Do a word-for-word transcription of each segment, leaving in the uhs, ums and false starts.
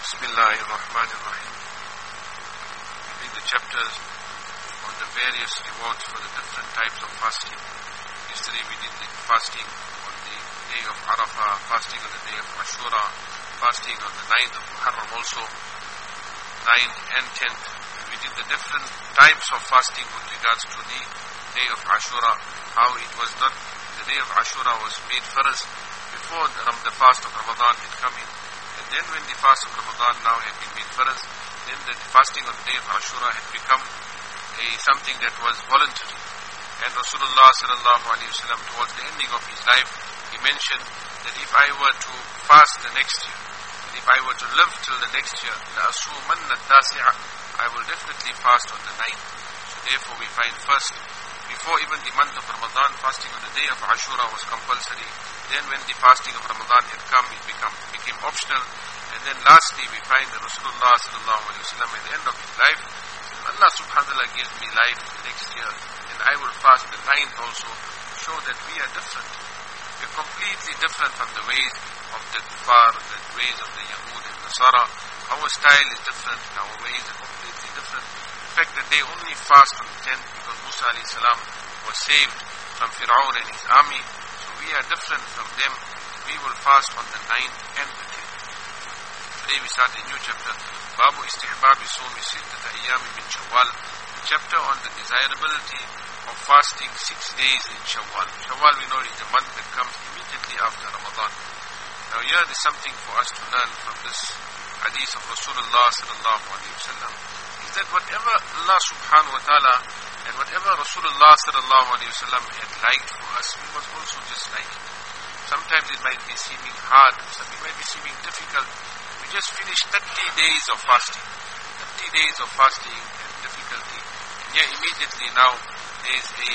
Bismillahir Rahmanir Rahim. We read the chapters on the various rewards for the different types of fasting. Yesterday we did the fasting on the day of Arafah, fasting on the day of Ashura, fasting on the ninth of Muharram also, ninth and tenth. We did the different types of fasting with regards to the day of Ashura, how it was not, the day of Ashura was made first before the, the fast of Ramadan had come in. And then when the fast of Ramadan now had been made first, then the fasting on the day of Ashura had become a something that was voluntary. And Rasulullah sallallahu alaihi wasallam, towards the ending of his life, he mentioned that if I were to fast the next year, and if I were to live till the next year, لَأَصُومَنَّ التَّاسِعَ, I will definitely fast on the ninth. So therefore we find first, before even the month of Ramadan, fasting on the day of Ashura was compulsory. Then when the fasting of Ramadan had come, it become, became optional. And then lastly, we find that Rasulullah sallallahu alaihi wasallam at the end of his life, Allah subhanahu wa ta'ala gives me life next year, and I will fast the ninth also, to show that we are different. We're completely different from the ways of the kuffar, the ways of the Yahud and Nasara. Our style is different, and our ways are completely different. The fact that they only fast on the tenth because Musa alayhi salam was saved from Fir'aun and his army. We are different from them. We will fast on the ninth and the tenth. Today we start a new chapter, Babu Istihbab Sawmi Sittata Ayyam min Shawwal, the chapter on the desirability of fasting six days in Shawwal. Shawwal, we know, is the month that comes immediately after Ramadan. Now here is something for us to learn from this hadith of Rasulullah sallallahu alaihi wasallam, is that whatever Allah subhanahu wa ta'ala and whatever Rasulullah sallallahu alaihi wasallam had liked for us, we must also just like it. Sometimes it might be seeming hard, some it might be seeming difficult. We just finished thirty days of fasting. thirty days of fasting and difficulty. And yet immediately now there is a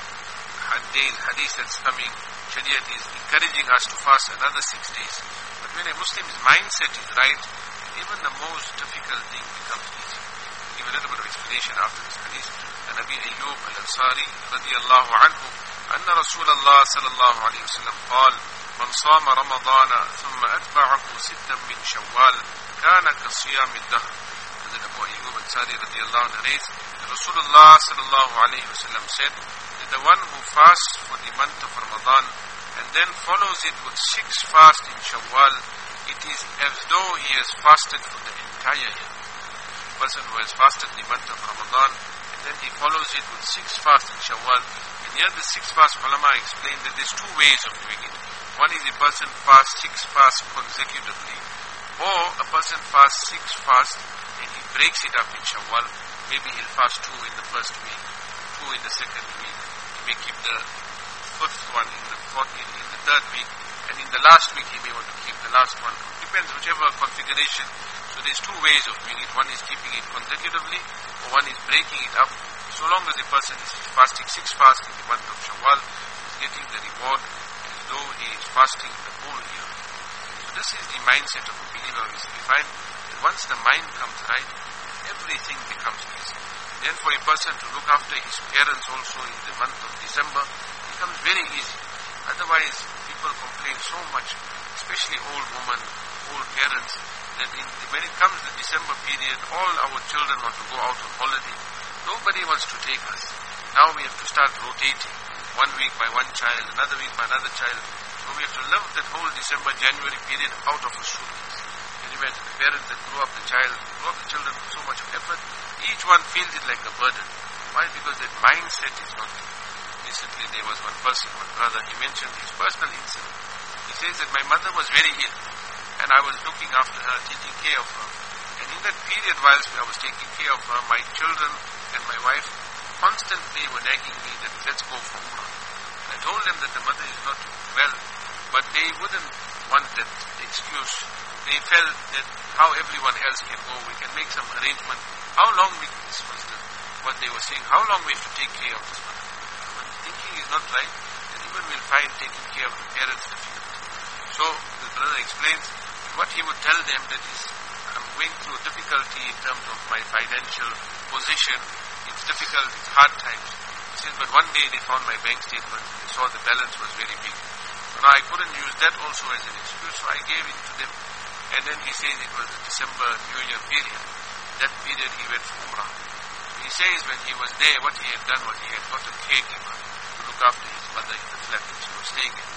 hadith that's coming. Shariat is encouraging us to fast another six days. But when a Muslim's mindset is right, even the most difficult thing becomes easy. I'll give a little bit of explanation after this hadith. عن أبي أيوب الأنصاري رضي الله عنه أن رسول الله صلى الله عليه وسلم قال من صام رمضان ثم أتبعه ستا من شوال كان كصيام الدهر. And then Abu Ayyub al-Ansari رضي الله عنه narrates that Rasulullah صلى الله عليه وسلم said that the one who fasts for the month of Ramadan and then follows it with six fasts in Shawwal, it is as though he has fasted for the entire year. The person who has fasted the month of Ramadan, then he follows it with six fasts in Shawwal. And here the six fasts, ulama explain that there's two ways of doing it. One is a person fasts six fasts consecutively, or a person fasts six fasts and he breaks it up in Shawwal. Maybe he'll fast two in the first week, two in the second week. He may keep the fifth one in the fourth, in, in the third week, and in the last week he may want to keep the last one. It depends, whichever configuration. So there's two ways of doing it. One is keeping it consecutively, or one is breaking it up. So long as the person is fasting six fasts in the month of Shawwal, he's getting the reward as though he is fasting the whole year. So this is the mindset of a believer. We find that once the mind comes right, everything becomes easy. Then for a person to look after his parents also in the month of December becomes very easy. Otherwise, people complain so much, especially old women, old parents, that in the, when it comes to the December period, all our children want to go out on holiday. Nobody wants to take us. Now we have to start rotating. One week by one child, another week by another child. So we have to live that whole December, January period out of a suitcase. Can you imagine the parents that grew up the child, grew up the children with so much effort? Each one feels it like a burden. Why? Because that mindset is not there. Recently there was one person, one brother, he mentioned his personal incident. He says that my mother was very ill, and I was looking after her, taking care of her. And in that period, whilst I was taking care of her, my children and my wife constantly were nagging me that let's go for Umrah. I told them that the mother is not well, but they wouldn't want that excuse. They felt that how everyone else can go, we can make some arrangement. How long we, this was the, what they were saying, how long we have to take care of this mother. When thinking is not right, then even we'll find taking care of the parents difficult. So the brother explains what he would tell them, that is, I'm going through difficulty in terms of my financial position. It's difficult, it's hard times. He says, but one day they found my bank statement and they saw the balance was very big. So now I couldn't use that also as an excuse, so I gave it to them. And then he says it was the December New Year period. That period he went for Umrah. He says when he was there, what he had done was he had got a caregiver to look after his mother in the flat that she was staying in.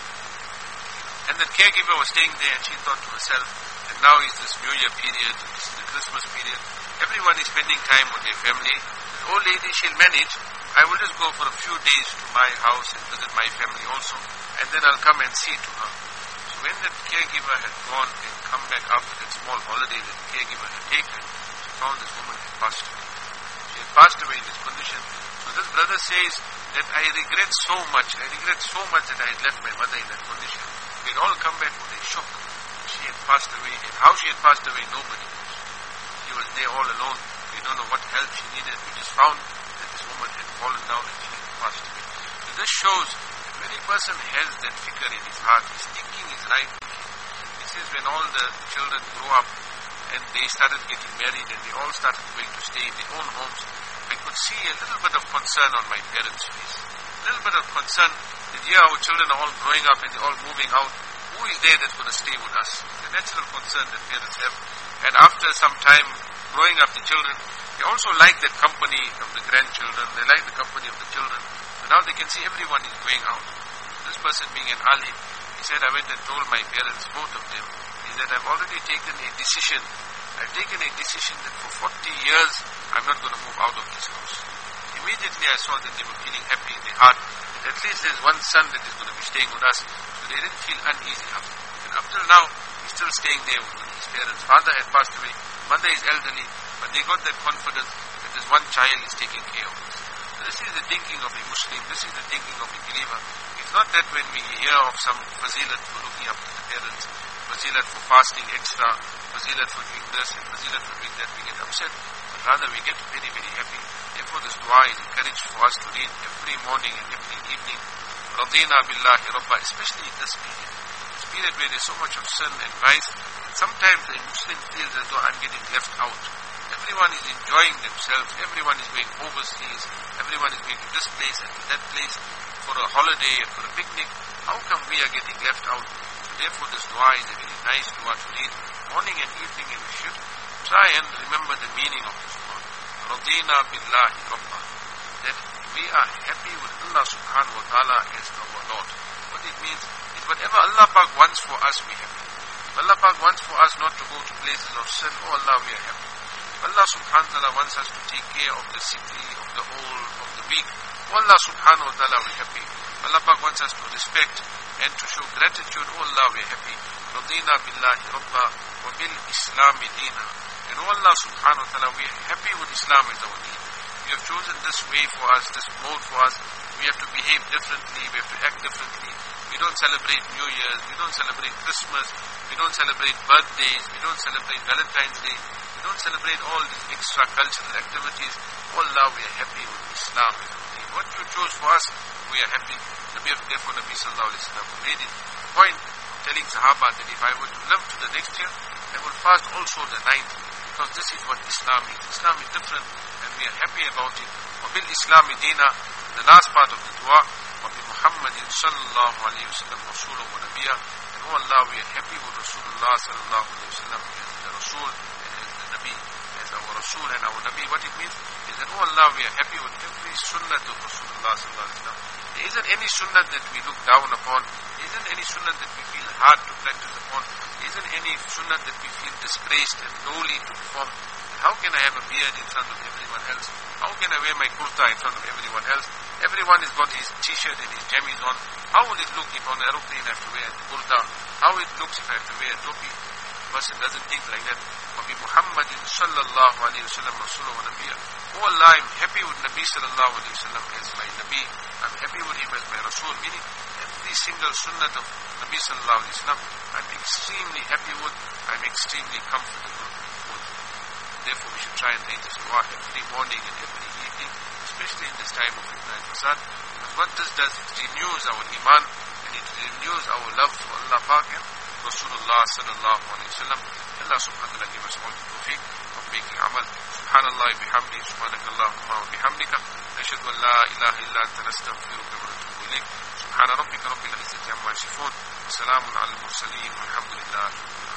And the caregiver was staying there, and she thought to herself, and now is this New Year period, this is the Christmas period, everyone is spending time with their family. This old lady, she'll manage. I will just go for a few days to my house and visit my family also, and then I'll come and see to her. So when the caregiver had gone and come back after that small holiday that the caregiver had taken, she found this woman had passed away. She had passed away in this condition. So this brother says that I regret so much, I regret so much that I had left my mother in that condition. We'd all come back with a shock. She had passed away, and how she had passed away, nobody knows. She was there all alone. We don't know what help she needed. We just found that this woman had fallen down and she had passed away. So this shows that when a person has that fikr in his heart, his thinking is right thinking. This is when all the children grew up and they started getting married and they all started going to stay in their own homes. I could see a little bit of concern on my parents' face. A little bit of concern that here our children are all growing up and they're all moving out. Who is there that's going to stay with us? The natural concern that parents have. And after some time growing up the children, they also like that company of the grandchildren. They like the company of the children. So now they can see everyone is going out. This person being an alim, he said, I went and told my parents, both of them, he said, I've already taken a decision. I've taken a decision that for forty years, I'm not going to move out of this house. Immediately I saw that they were feeling happy in their heart. That at least there's one son that is going to be staying with us. So they didn't feel uneasy after. And up till now, he's still staying there with his parents. Father had passed away. Mother is elderly. But they got that confidence that this one child is taking care of us. So this is the thinking of a Muslim. This is the thinking of a believer. It's not that when we hear of some fazilat for looking after the parents, fazilat for fasting extra, fazilat for doing this and fazilat for doing that, we get upset. But rather we get very, very happy. Therefore this dua is encouraged for us to read every morning and every evening. Radina billahi rabba, especially in this period. This period where there's so much of sin and vice. And sometimes a Muslim feels as though I'm getting left out. Everyone is enjoying themselves. Everyone is going overseas. Everyone is going to this place and to that place for a holiday and for a picnic. How come we are getting left out? So therefore this dua is a very nice dua to read morning and evening, and we should try and remember the meaning of this dua. Radina billahi rabba. That we are happy with Allah subhanahu wa ta'ala as our Lord. What it means is whatever Allah Pak wants for us, we are happy. If Allah Pak wants for us not to go to places of sin, oh Allah, we are happy. If Allah subhanahu wa ta'ala wants us to take care of the sickly, of the old, of the weak, oh Allah subhanahu wa ta'ala, we are happy. Allah Pak wants us to respect and to show gratitude, oh Allah, we are happy. Radina billahi rabba wa bil islami dina. And oh Allah subhanahu wa ta'ala, we are happy with Islam as our deen. You have chosen this way for us, this mode for us. We have to behave differently, we have to act differently. We don't celebrate New Year's, we don't celebrate Christmas, we don't celebrate birthdays, we don't celebrate Valentine's Day, we don't celebrate all these extra cultural activities. Oh Allah, we are happy with Islam as our deen. What you chose for us, we are happy. Therefore Nabi sallallahu alayhi wa sallam made it a point of telling Sahaba that if I were to live to the next year, I will fast also the ninth, because this is what Islam is. Islam is different, and we are happy about it. وَبِالْ إِسْلَامِ دِينًا, the last part of the dua, وَبِمُحَمَّدٍ صَلَّى اللَّهُ عَلَيْهِ وَسَلَّمْ رَسُولًا وَنَبِيًّا. And oh Allah, we are happy with Rasulullah sallallahu alayhi wa sallam as the Rasul and as the Nabi, as our Rasul and our Nabi. What it means is that oh Allah, we are happy with every sunnah of Rasulullah sallallahu alayhi wa sallam. There isn't any sunnah that we look down upon. There isn't any sunnah that we feel hard to practice upon. There isn't any sunnah that we feel disgraced and lowly to perform. How can I have a beard in front of everyone else? How can I wear my kurta in front of everyone else? Everyone has got his t-shirt and his jammies on. How will it look if on the aeroplane I have to wear the kurta? How it looks if I have to wear a topi? The person doesn't think like that. وَبِمُحَمَّدٍ صَلَّى اللَّهُ عَلَيْهِ وَسَلَّمْ رَسُولًا وَنَبِيًّا. Oh Allah, I'm happy with Nabi sallallahu alayhi wa sallam as my Nabi. I'm happy with him as my Rasul. Meaning, every single sunnah of Nabi sallallahu alayhi wa sallam, I'm extremely happy with, I'm extremely comfortable with. Therefore, we should try and read this dua every morning and every evening, especially in this time of fitna and fasad. Because what this does, it renews our iman, and it renews our love for Allah Pak and Rasulullah sallallahu alayhi wa sallam. Allah subhanahu wa ta'ala give us all the tawfiq of making amal. Subhanallah bihamdi, subhanakallahumma wa bihamdika, nashhadu an la ilaha illa anta nastaghfiruka wa natubu ilayk. Subhana rabbika rabbil izzati amma yasifun, wa salamun ala al-mursaleen, walhamdulillahi.